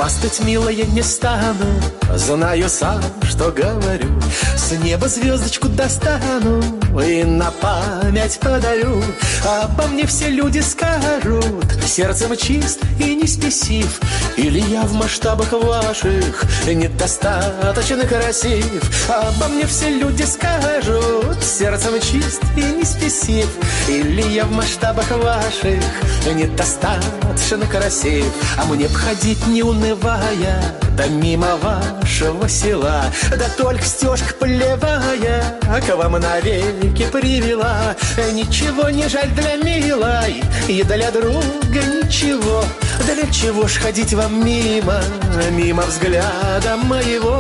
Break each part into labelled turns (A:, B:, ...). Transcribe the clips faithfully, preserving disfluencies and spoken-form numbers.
A: хвастать, милая, не стану, знаю сам, что говорю. С неба звездочку достану и на память подарю. Обо мне все люди скажут: сердцем чист и не спесив. Или я в масштабах ваших недостаточно красив. Обо мне все люди скажут: сердцем чист и не спесив. Или я в масштабах ваших недостаточно красив. А мне б ходить не унывая, да мимо вашего села. Да только стежка полевая к вам навеки привела. Ничего не жаль для милой и для друга ничего. Для чего ж ходить вам мимо, мимо взгляда моего?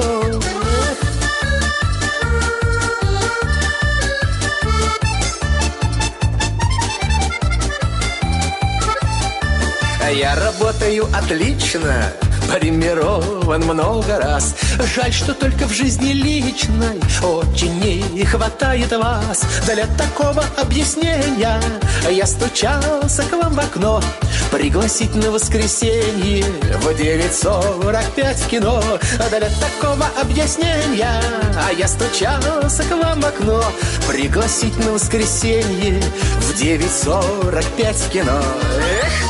A: Я работаю отлично, премирован много раз. Жаль, что только в жизни личной очень не хватает вас. Для такого объяснения я стучался к вам в окно, пригласить на воскресенье в девять сорок пять в кино. Для такого объяснения я стучался к вам в окно, пригласить на воскресенье в девять сорок пять в кино. Эх!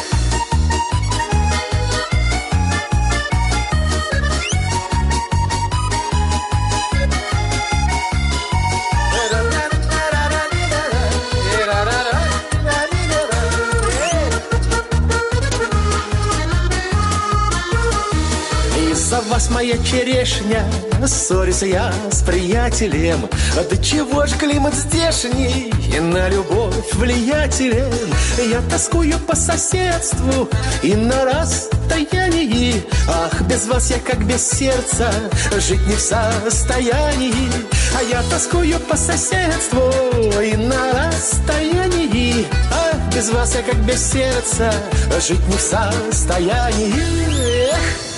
A: За вас, моя черешня, ссорюсь я с приятелем. Да чего ж климат здешний и на любовь влиятелен. Я тоскую по соседству и на расстоянии. Ах, без вас я как без сердца жить не в состоянии. А я тоскую по соседству и на расстоянии. Ах, без вас я как без сердца жить не в состоянии. Эх!